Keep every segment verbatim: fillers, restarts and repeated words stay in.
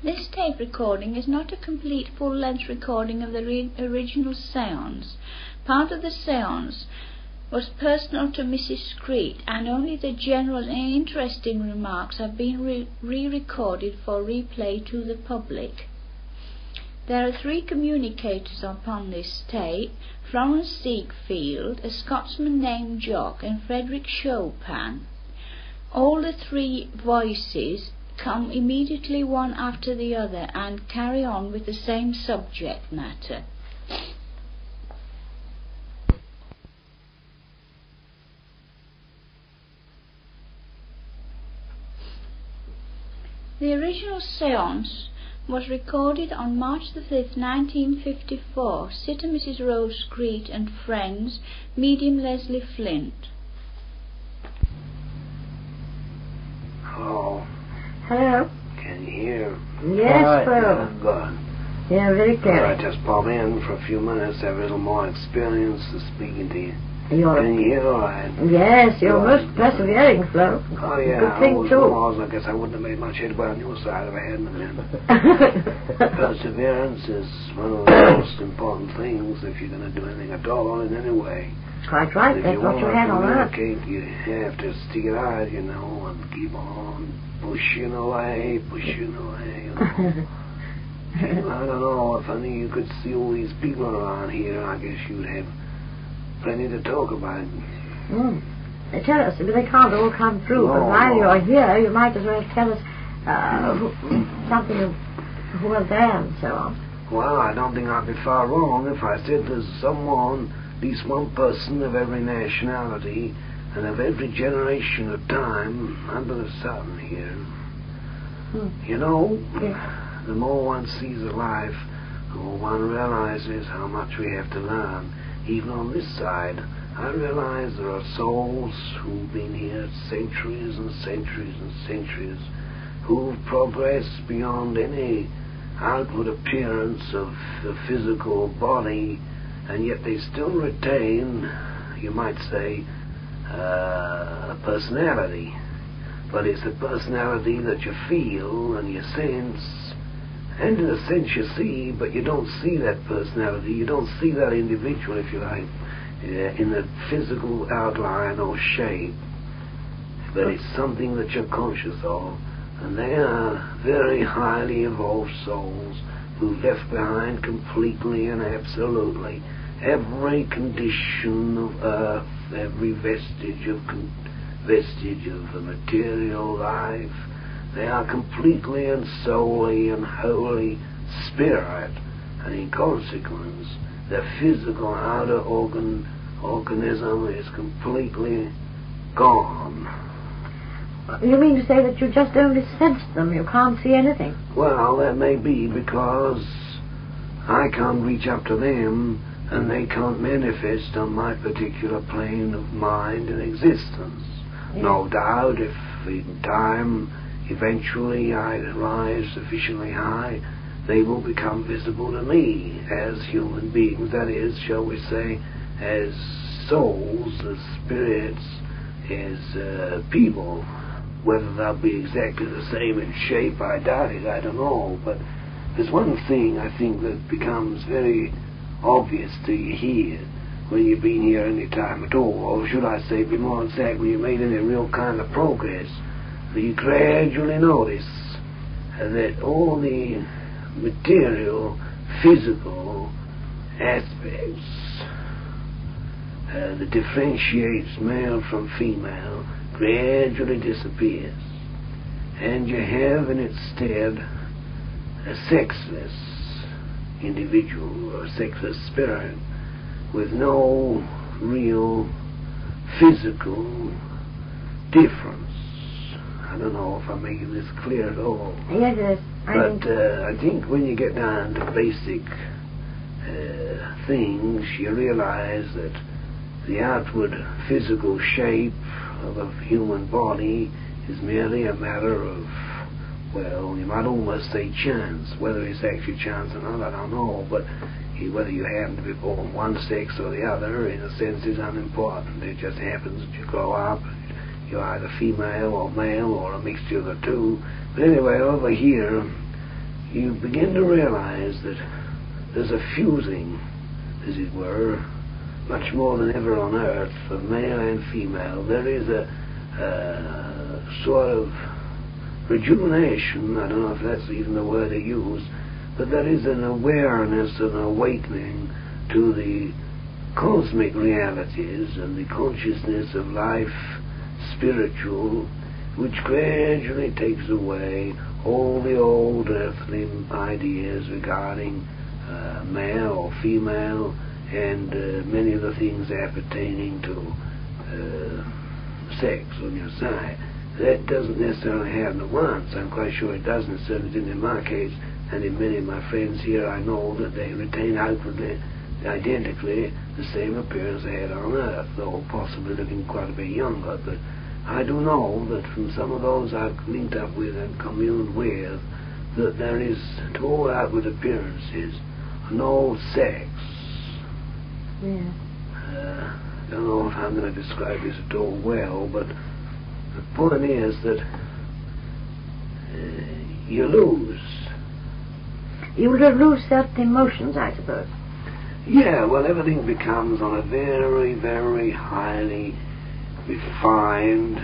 This tape recording is not a complete full-length recording of the re original séance. Part of the séance was personal to Missus Screet, and only the general and interesting remarks have been re-recorded for replay to the public. There are three communicators upon this tape: Florence Ziegfeld, a Scotsman named Jock, and Frederick Chopin. All the three voices come immediately one after the other and carry on with the same subject matter. The original séance was recorded on March the fifth, nineteen fifty-four. Sitter Missus Rose Screet and friends, medium Leslie Flint. Hello. Hello. Can you hear? Yes, right, well. Yeah, good. Yeah, very clear. All right, just pop in for a few minutes, have a little more experience of speaking to you. You're Can you hear all right? Yes, you're Good. most persevering, Flo. Oh, yeah. Good thing, I was, too. was, I guess I wouldn't have made much headway on your side if I hadn't been. Perseverance is one of the most important things if you're going to do anything at all in any way. Quite right, If that's you what you had on that. communicate, you have to stick it out, you know, and keep on pushing away, pushing away, you know. I don't know, if only you could see all these people around here, I guess you'd have plenty to talk about. Mm. They tell us, but they can't all come through. No, but while no. you're here, you might as well tell us uh, who, something of who are there and so on. Well, I don't think I'd be far wrong if I said there's someone, at least one person of every nationality and of every generation of time under the sun here. Hmm. You know, Yeah. the more one sees of life, the more one realizes how much we have to learn. Even on this side, I realize there are souls who've been here centuries and centuries and centuries, who've progressed beyond any outward appearance of the physical body, and yet they still retain, you might say, uh, a personality. But it's a personality that you feel and you sense, and in a sense you see, but you don't see that personality, you don't see that individual, if you like, uh, in the physical outline or shape. But it's something that you're conscious of, and they are very highly evolved souls who left behind completely and absolutely every condition of earth, every vestige of con vestige of the material life. They are completely and solely and wholly spirit, and in consequence, their physical outer organ organism is completely gone. You mean to say that you just only sense them, you can't see anything? Well, that may be because I can't reach up to them, and they can't manifest on my particular plane of mind and existence. Yeah. No doubt, if in time eventually I rise sufficiently high, they will become visible to me as human beings, that is, shall we say, as souls, as spirits, as uh, people. Whether they'll be exactly the same in shape, I doubt it, I don't know, but there's one thing I think that becomes very obvious to you here, when you've been here any time at all, or should I say, be more exact, when you made any real kind of progress, that you gradually notice that all the material, physical aspects uh, that differentiates male from female gradually disappears, and you have in its stead a sexless individual or a sexless spirit with no real physical difference. I don't know if I'm making this clear at all. Yes, yes. I But think uh, I think when you get down to basic uh, things, you realize that the outward physical shape of a human body is merely a matter of, well, you might almost say chance. Whether it's actually chance or not, I don't know, but whether you happen to be born one sex or the other, in a sense, is unimportant. It just happens that you grow up, you're either female or male or a mixture of the two. But anyway, over here, you begin to realize that there's a fusing, as it were, much more than ever on earth, of male and female. There is a uh, sort of rejuvenation, I don't know if that's even the word they use, but there is an awareness, an awakening to the cosmic realities and the consciousness of life, spiritual, which gradually takes away all the old earthly ideas regarding uh, male or female and uh, many of the things appertaining to uh, sex on your side. That doesn't necessarily happen at once. I'm quite sure it doesn't. It certainly didn't in my case, and in many of my friends here I know that they retain outwardly, identically, the same appearance they had on earth, though possibly looking quite a bit younger. But I do know that from some of those I've linked up with and communed with, that there is, to all outward appearances, no sex. Yeah. Uh, I don't know if I'm going to describe this at all well, but the point is that uh, you lose. You will lose certain emotions, I suppose. Yeah, well, everything becomes on a very, very highly refined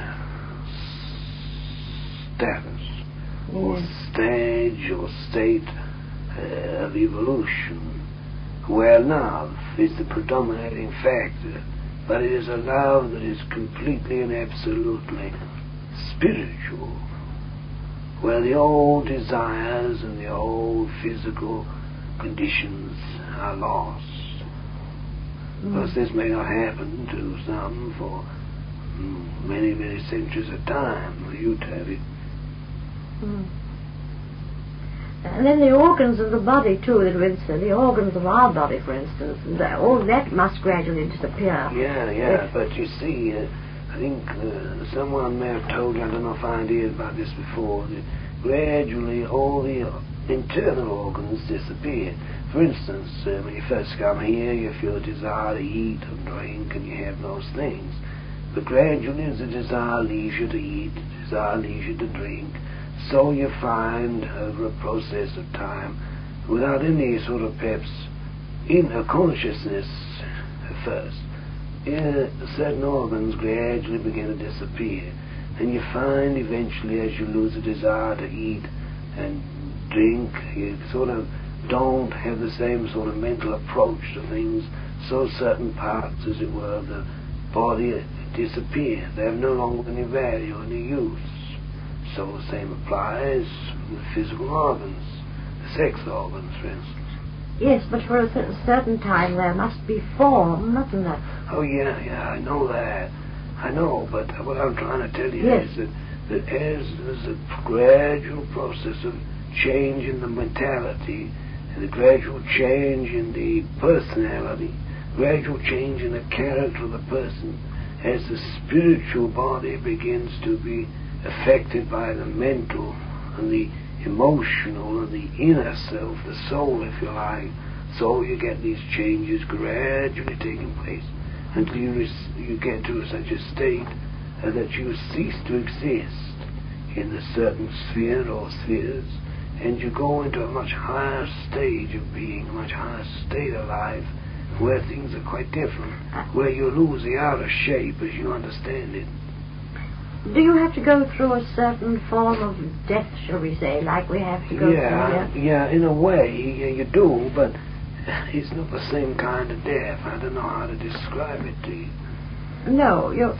status, Yeah. or stage, or state uh, of evolution, where love is the predominating factor, but it is a love that is completely and absolutely spiritual, where the old desires and the old physical conditions are lost. Of course, this may not happen to some for mm, many, many centuries of time. You have it. Mm. And then the organs of the body too, that Winston, the organs of our body, for instance, that, all that must gradually disappear. Yeah, yeah, If, but you see, uh, I think uh, someone may have told you, I don't know if I did about this before, that gradually all the internal organs disappear. For instance, uh, when you first come here, you feel a desire to eat and drink, and you have those things. But gradually, as the desire leaves you to eat, the desire leaves you to drink, so you find, over a process of time, without any sort of perhaps inner consciousness at first, uh, certain organs gradually begin to disappear. And you find eventually, as you lose the desire to eat and drink, you sort of don't have the same sort of mental approach to things, so certain parts, as it were, of the body disappear. They have no longer any value, any use. So the same applies with physical organs, the sex organs, for instance. yes, but for a cer- certain time there must be form, mustn't there? Oh yeah, yeah, I know that. I know, but what I'm trying to tell you Yes. is that, that as there's a gradual process of change in the mentality, and a gradual change in the personality, gradual change in the character of the person, as the spiritual body begins to be affected by the mental and the emotional and the inner self, the soul, if you like, so you get these changes gradually taking place until you, res- you get to such a state uh, that you cease to exist in a certain sphere or spheres, and you go into a much higher stage of being, a much higher state of life, where things are quite different, where you lose the outer shape as you understand it. Do you have to go through a certain form of death, shall we say, like we have to go Yeah, through yeah, in a way, yeah, you do, but it's not the same kind of death. I don't know how to describe it to you. here? No, you...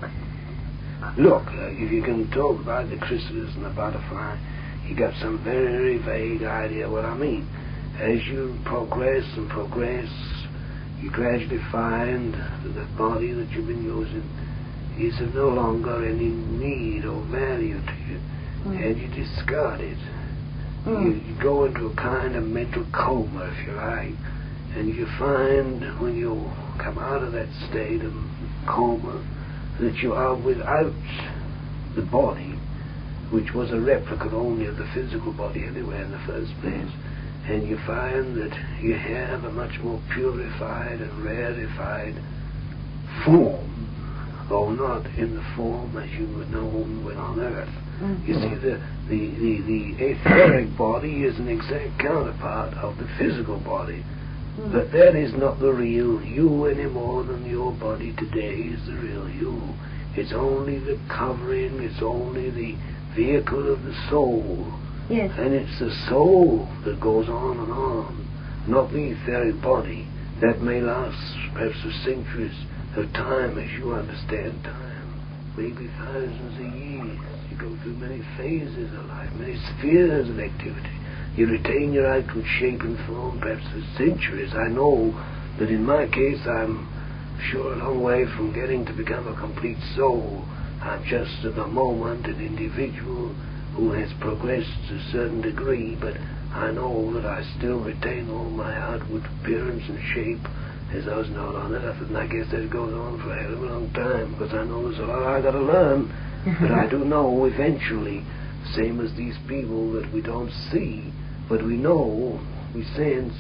Look, uh, if you can talk about the chrysalis and the butterfly, you got some very vague idea what I mean. As you progress and progress, you gradually find that the body that you've been using is of no longer any need or value to you, mm. and you discard it. Mm. You, you go into a kind of mental coma, if you like, and you find when you come out of that state of coma that you are without the body, which was a replica only of the physical body anyway in the first place, and you find that you have a much more purified and rarefied form though not in the form as you were known when on earth. Mm-hmm. You see, the, the, the, the etheric body is an exact counterpart of the physical body. Mm-hmm. But that is not the real you any more than your body today is the real you. It's only the covering, it's only the vehicle of the soul. Yes. And it's the soul that goes on and on, not the etheric body. That may last perhaps for centuries of time as you understand time, maybe thousands of years. You go through many phases of life, many spheres of activity. You retain your outward shape and form perhaps for centuries. I know that in my case I'm sure a long way from getting to become a complete soul. I'm just at the moment an individual who has progressed to a certain degree, but I know that I still retain all my outward appearance and shape as I was known on earth, and I guess that goes on for a hell of a long time, because I know there's a lot I got to learn. But I do know eventually, same as these people that we don't see, but we know, we sense,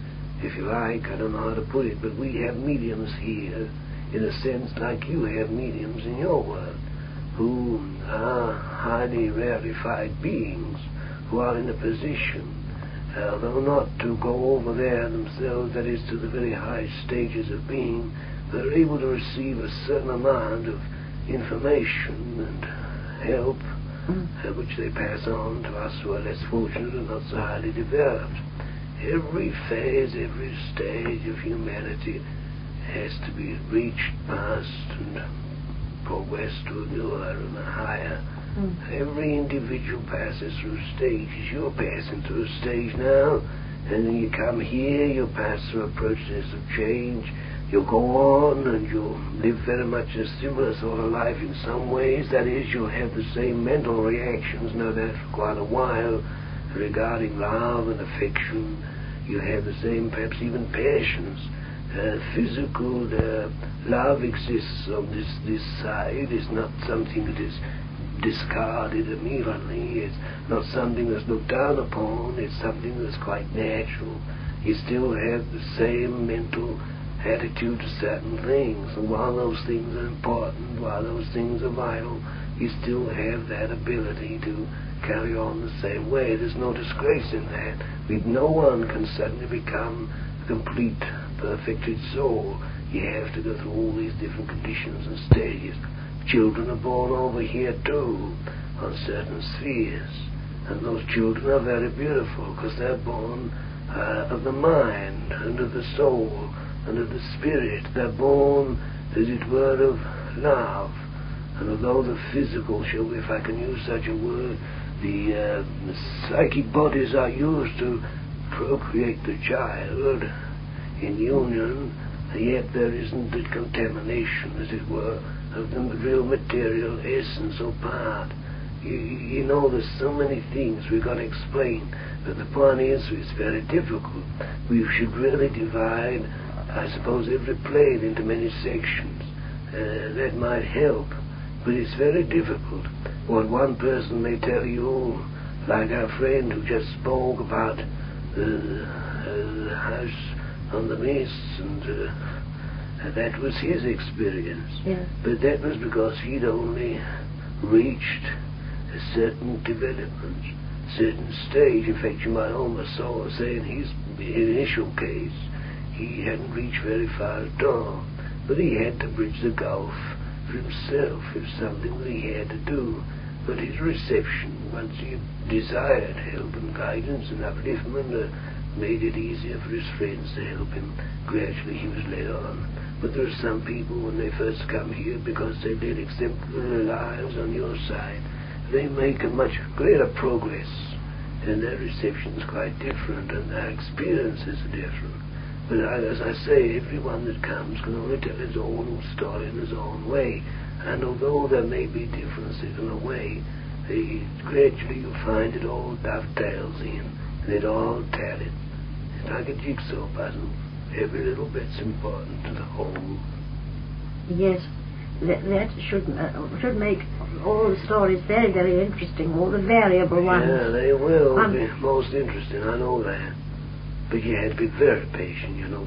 if you like, I don't know how to put it, but we have mediums here, in a sense like you have mediums in your world, who are highly rarefied beings, who are in a position, uh, though not to go over there themselves, that is to the very high stages of being, they're able to receive a certain amount of information and help, mm. uh, which they pass on to us who are less fortunate and not so highly developed. Every phase, every stage of humanity has to be reached, passed, and progressed to a newer and a higher. Mm. Every individual passes through stages. You're passing through a stage now, and then you come here, you'll pass through a process of change. You'll go on and you'll live very much a similar sort of life in some ways. That is, you'll have the same mental reactions, no doubt, for quite a while regarding love and affection. You have the same, perhaps even passions. Uh, physical uh, love exists on this, this side. It's not something that is discarded immediately. It's not something that's looked down upon. It's something that's quite natural. You still have the same mental attitude to certain things, and while those things are important, while those things are vital, you still have that ability to carry on the same way. There's no disgrace in that. We, no one can suddenly become a complete, perfected soul. You have to go through all these different conditions and stages. Children are born over here too, on certain spheres, and those children are very beautiful because they're born uh, of the mind and of the soul and of the spirit. They're born, as it were, of love. And although the physical, shall we, if I can use such a word, the, uh, the psychic bodies are used to procreate the child in union, yet there isn't the contamination, as it were, of the real material essence or part. You, you know, there's so many things we've got to explain, but the point is, it's very difficult. We should really divide, I suppose, every plane into many sections. Uh, that might help, but it's very difficult. What one person may tell you, like our friend who just spoke about uh, uh, the house on the mist, and uh, that was his experience. Yeah. But that was because he'd only reached a certain development, certain stage. In fact, you might almost say in his initial case, he hadn't reached very far at all, but he had to bridge the gulf for himself. It was something that he had to do. But his reception, once he desired help and guidance and upliftment, uh, made it easier for his friends to help him. Gradually he was led on. But there are some people, when they first come here, because they led exemplary lives on your side, they make a much greater progress, and their reception is quite different, and their experiences are different. But as I say, everyone that comes can only tell his own story in his own way. And although there may be differences in a way, they, gradually you find it all dovetails in, and it all tallies. It's like a jigsaw puzzle. Every little bit's important to the whole. Yes, that, that should uh, should make all the stories very, very interesting, all the variable ones. Yeah, they will um, be most interesting, I know that. But you have to be very patient, you know.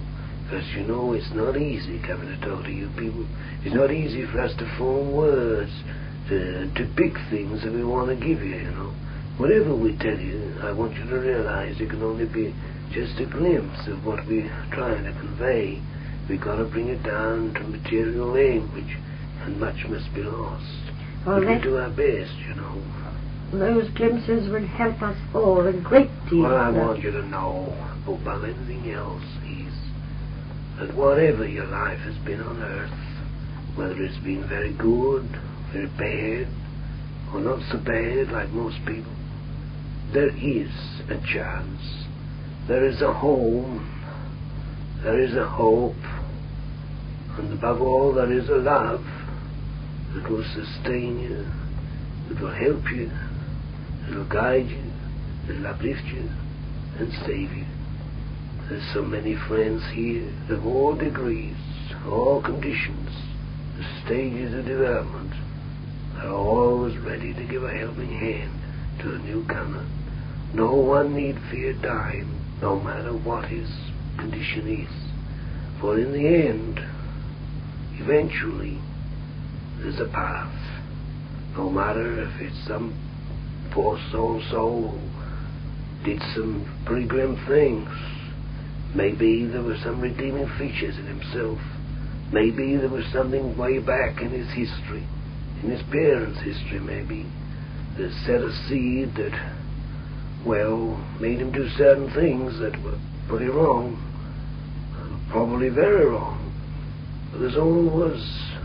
Because, you know, it's not easy coming to talk to you people. It's not easy for us to form words, to, to pick things that we want to give you, you know. Whatever we tell you, I want you to realize it can only be just a glimpse of what we're trying to convey. We've got to bring it down to material language, and much must be lost. Well, but we do our best, you know. Those glimpses would help us all a great deal. What I want you to know, above anything else, is that whatever your life has been on earth, whether it's been very good, very bad, or not so bad like most people, there is a chance. There is a home. There is a hope. And above all, there is a love that will sustain you, that will help you, that will guide you, that will uplift you and save you. There's so many friends here of all degrees, all conditions, the stages of development, are always ready to give a helping hand to a newcomer. No one need fear dying, no matter what his condition is. For in the end, eventually, there's a path. No matter if it's some poor soul soul who did some pretty grim things. Maybe there were some redeeming features in himself. Maybe there was something way back in his history, in his parents' history maybe, that set a seed that, well, made him do certain things that were pretty wrong, probably very wrong. But there's always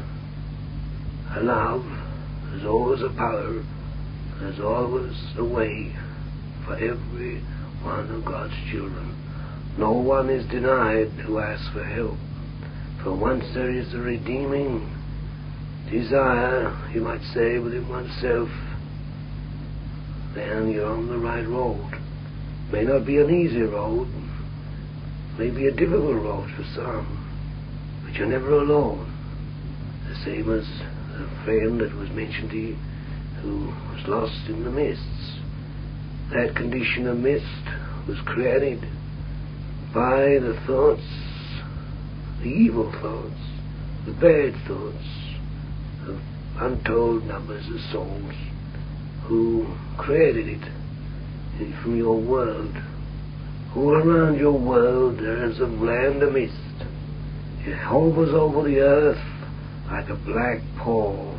a love, there's always a power, there's always a way for every one of God's children. No one is denied who asks for help. For once there is a redeeming desire, you might say, within oneself, then you're on the right road. May not be an easy road, may be a difficult road for some, but you're never alone. The same as a friend that was mentioned to you who was lost in the mists. That condition of mist was created by the thoughts, the evil thoughts, the bad thoughts of untold numbers of souls who created it from your world. All around your world there is a land of mist. It hovers over the earth like a black pall.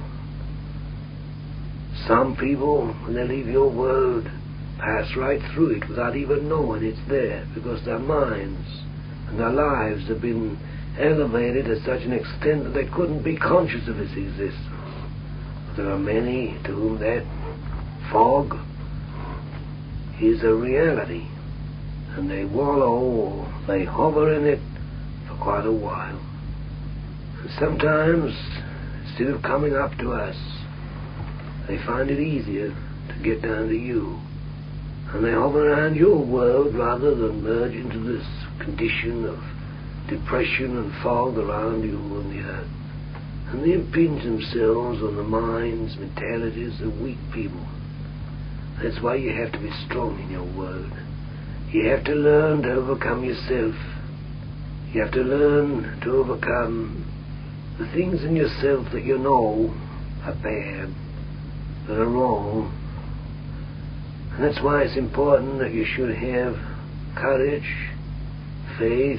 Some people, when they leave your world, pass right through it without even knowing it's there, because their minds and their lives have been elevated to such an extent that they couldn't be conscious of its existence. There are many to whom that fog is a reality, and they wallow or they hover in it for quite a while. And sometimes, instead of coming up to us, they find it easier to get down to you. And they hover around your world rather than merge into this condition of depression and fog around you on the earth. And they impinge themselves on the minds, mentalities of weak people. That's why you have to be strong in your world. You have to learn to overcome yourself. You have to learn to overcome the things in yourself that you know are bad, that are wrong. And that's why it's important that you should have courage, faith,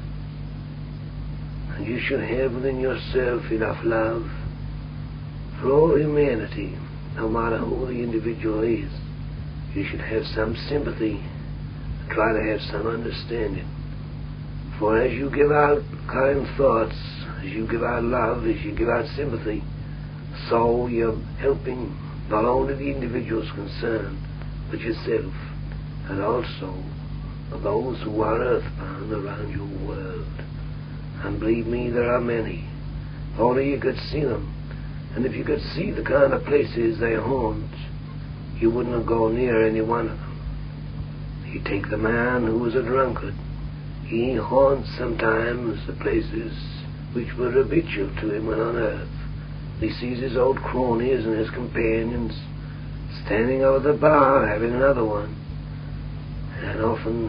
and you should have within yourself enough love for all humanity, no matter who the individual is. You should have some sympathy, try to have some understanding. For as you give out kind thoughts, as you give out love, as you give out sympathy, so you're helping not only the individuals concerned, but yourself, and also those who are earthbound around your world. And believe me, there are many. If only you could see them. And if you could see the kind of places they haunt, you wouldn't go near any one of them. You take the man who was a drunkard. He haunts sometimes the places which were habitual to him when on earth. He sees his old cronies and his companions standing over the bar having another one. And often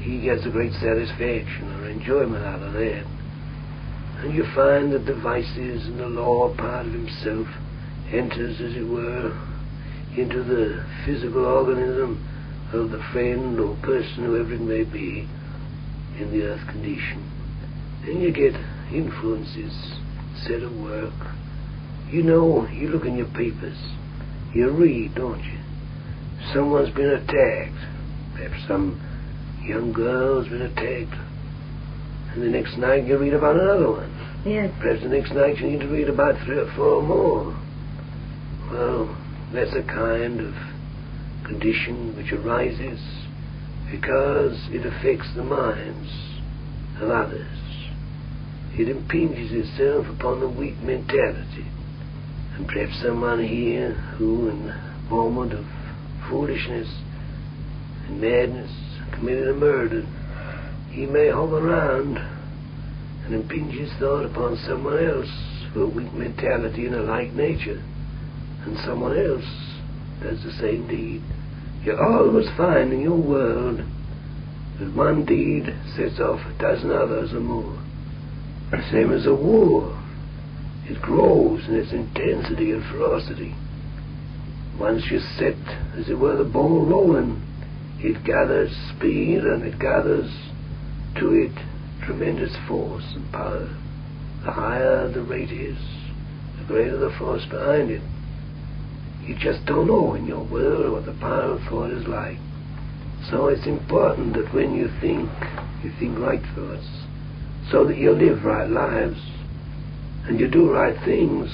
he gets a great satisfaction or enjoyment out of that. And you find that the vices and the law part of himself enters, as it were, into the physical organism of the friend or person, whoever it may be, in the earth condition. And you get influences set at work. You know, you look in your papers, you read, don't you? Someone's been attacked. Perhaps some young girl's been attacked. And the next night you read about another one. Yes. Perhaps the next night you need to read about three or four more. Well, that's a kind of condition which arises because it affects the minds of others. It impinges itself upon the weak mentality. And perhaps someone here who, in a moment of foolishness and madness, committed a murder, he may hover around and impinge his thought upon someone else with a weak mentality and a like nature, and someone else does the same deed. You always find in your world that one deed sets off a dozen others or more. The same as a war. It grows in its intensity and ferocity. Once you set, as it were, the ball rolling, it gathers speed and it gathers to it tremendous force and power. The higher the rate is, the greater the force behind it. You just don't know in your world what the power of thought is like. So it's important that when you think, you think right thoughts, so that you live right lives and you do right things.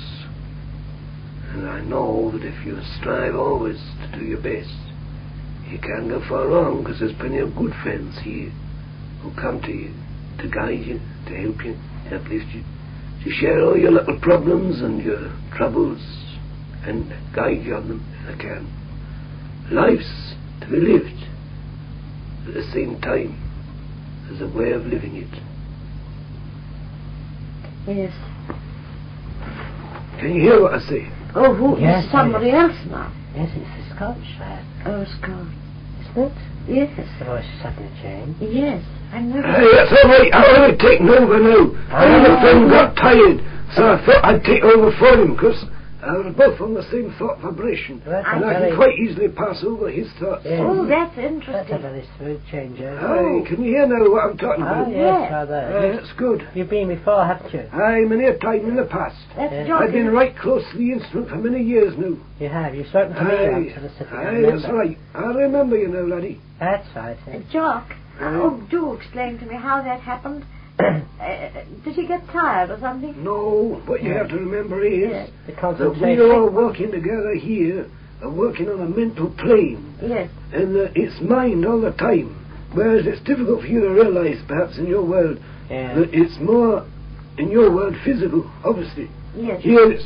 And I know that if you strive always to do your best, you can't go far wrong, because there's plenty of good friends here who come to you to guide you, to help you, to uplift you, to share all your little problems and your troubles and guide you on them if they can. Life's to be lived at the same time as a way of living it. Yes. Can you hear what I say? Oh, who? Yes, It's somebody yes. else now. Yes, it's the Scotch lad, Oh, Scott. isn't it? Yes. The voice suddenly changed. Yes. I never... Hey, that's all right. I've already taken over now. Ah. My friend got tired, so I thought I'd take over for him, because I was both on the same thought vibration. That's And a I very, can quite easily pass over his thoughts. Yes. Oh, that's that's a interesting. very smooth change over. Aye, can you hear now what I'm talking Ah, about? yes, Yes. rather. Aye, that's good. You've been before, haven't you? Aye, many a time in the past. That's Yes. Jock. I've been right close to the instrument for many years now. You have. You've spoken to me Aye, once on the city. I aye, remember. that's right. I remember you now, laddie. That's right. Uh, Yes. Jock. Aye. Oh, do explain to me how that happened. uh, did he get tired or something? No, what you Yeah. have to remember is Yes. The that concentration. we are working together here, are working on a mental plane. Yes. And uh, it's mind all the time. Whereas it's difficult for you to realize, perhaps, in your world, Yeah. that it's more, in your world, physical, obviously. Yes. Here it's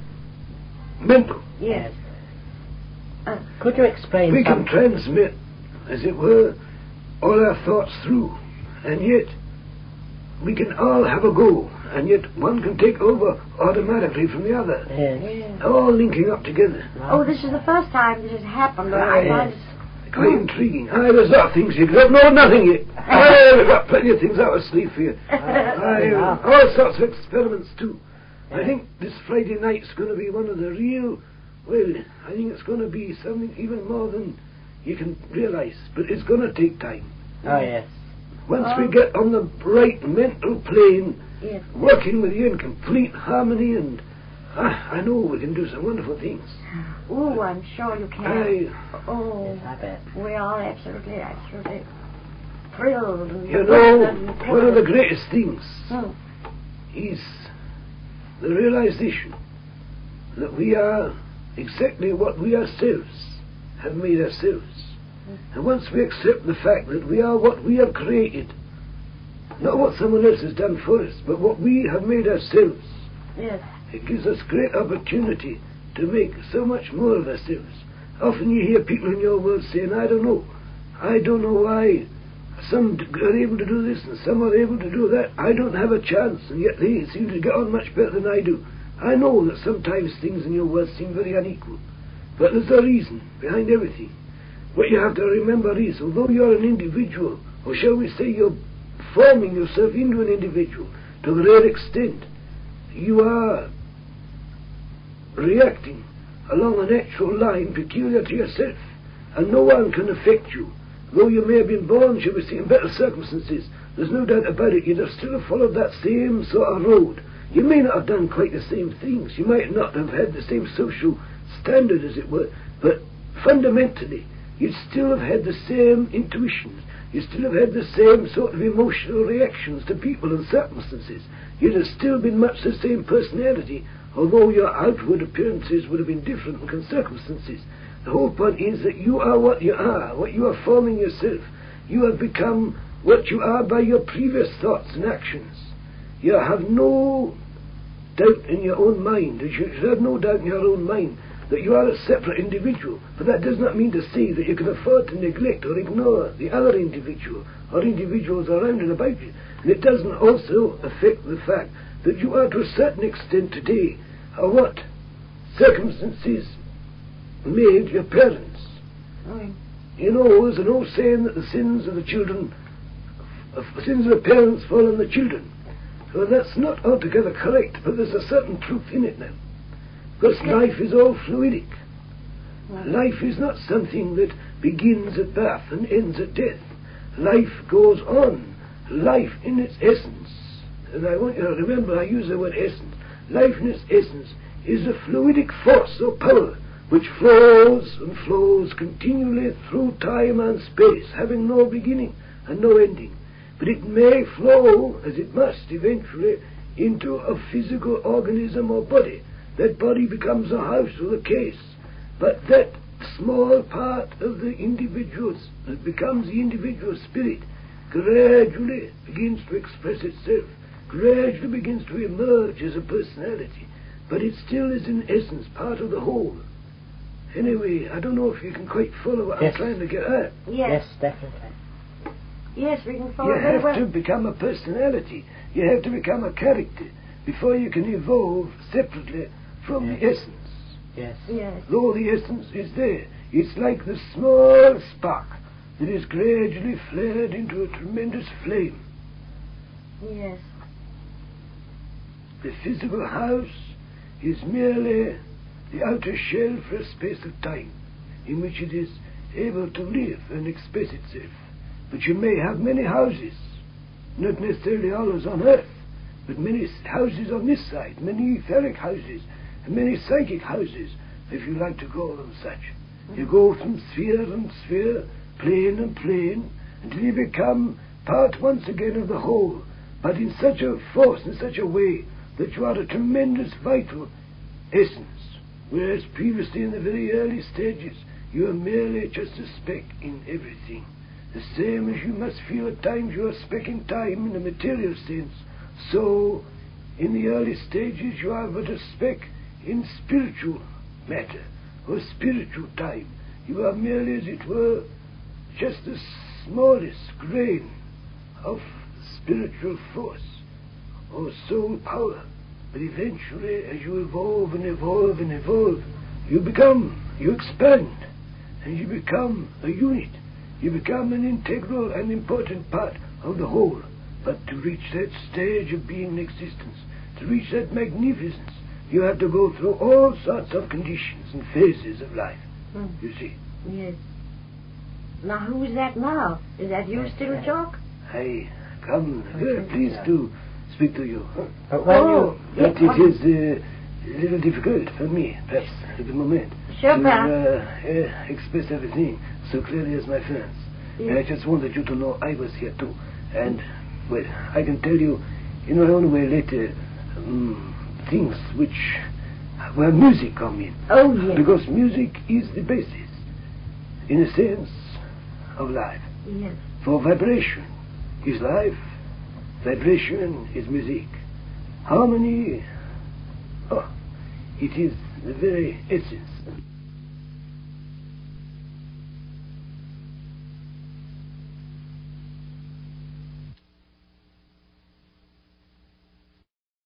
mental. Yes. Uh, Could you explain We can some... transmit, as it were, all our thoughts through. And yet, we can all have a go. And yet, one can take over automatically from the other. Yes. yes. All linking up together. Oh, this is the first time this has happened. Aye. I find Yes. it- Quite intriguing. Aye, there's a lot of things you could have known nothing yet. Aye, we've got plenty of things out of sleep for you. Aye, Yeah. all sorts of experiments too. I think this Friday night's going to be one of the real, well, I think it's going to be something even more than you can realize. But it's going to take time. Oh, yes. Once Oh. we get on the right mental plane, Yes. working with you in complete harmony, and ah, I know we can do some wonderful things. Oh, I'm sure you can. Aye, Oh, Yes, I bet. we are absolutely, absolutely thrilled. And you know, and one of the greatest things Hmm. is the realization that we are exactly what we ourselves have made ourselves. And once we accept the fact that we are what we have created, not what someone else has done for us, but what we have made ourselves, Yes. it gives us great opportunity to make so much more of ourselves. Often you hear people in your world saying, I don't know, I don't know why some are able to do this and some are able to do that. I don't have a chance, and yet they seem to get on much better than I do. I know that sometimes things in your world seem very unequal, but there's a reason behind everything. What you have to remember is, although you're an individual or shall we say you're forming yourself into an individual to a rare extent. You are reacting along a natural line peculiar to yourself, and no one can affect you. Though you may have been born, shall we say, in better circumstances, there's no doubt about it, you'd have still followed that same sort of road. You may not have done quite the same things, you might not have had the same social standard, as it were, but fundamentally, you'd still have had the same intuitions, you'd still have had the same sort of emotional reactions to people and circumstances. You'd have still been much the same personality, although your outward appearances would have been different in circumstances. The whole point is that you are what you are, what you are forming yourself. You have become what you are by your previous thoughts and actions. You have no doubt in your own mind, you should have no doubt in your own mind that you are a separate individual, but that does not mean to say that you can afford to neglect or ignore the other individual or individuals around and about you. And it doesn't also affect the fact that you are to a certain extent today are what circumstances made your parents. Mm. You know, there's an old saying that the sins of the children, of the sins of the parents fall on the children. Well, that's not altogether correct, but there's a certain truth in it now. Because life is all fluidic. Life is not something that begins at birth and ends at death. Life goes on. Life in its essence, and I want you to remember I use the word essence, life in its essence is a fluidic force or power which flows and flows continually through time and space, having no beginning and no ending. But it may flow, as it must eventually, into a physical organism or body. That body becomes a house or a case. But that small part of the individuals that becomes the individual spirit gradually begins to express itself, gradually begins to emerge as a personality. But it still is in essence part of the whole. Anyway, I don't know if you can quite follow what Yes. I'm trying to get at. Yes. Yes, definitely. Yes, we can follow You very have well. to become a personality. You have to become a character before you can evolve separately from the Yes. essence. Yes. Yes. Though the essence is there, it's like the small spark that is gradually flared into a tremendous flame. Yes. The physical house is merely the outer shell for a space of time in which it is able to live and express itself. But you may have many houses, not necessarily always on earth, but many houses on this side, many etheric houses, and many psychic houses, if you like to call them such. Mm-hmm. You go from sphere and sphere, plane and plane, until you become part once again of the whole, but in such a force, in such a way, that you are a tremendous vital essence, whereas previously in the very early stages, you are merely just a speck in everything. The same as you must feel at times you are a speck in time in a material sense, so in the early stages you are but a speck in spiritual matter, or spiritual time. You are merely, as it were, just the smallest grain of spiritual force, or soul power. But eventually, as you evolve and evolve and evolve, you become, you expand, and you become a unit. You become an integral and important part of the whole. But to reach that stage of being in existence, to reach that magnificence, you have to go through all sorts of conditions and phases of life. Mm. You see. Yes. Now, who is that now? Is that you still, Jock? I come very pleased to speak to you. But when Oh. you... But it is uh, a little difficult for me, perhaps, at the moment, Sure, to perhaps. uh, uh, express everything so clearly as my friends. Yes. And I just wanted you to know I was here too. And, well, I can tell you in my own way later um, things which, where music come in. Oh, yes. Because music is the basis, in a sense, of life. Yes. For vibration is life, vibration is music. Harmony, oh, it is the very essence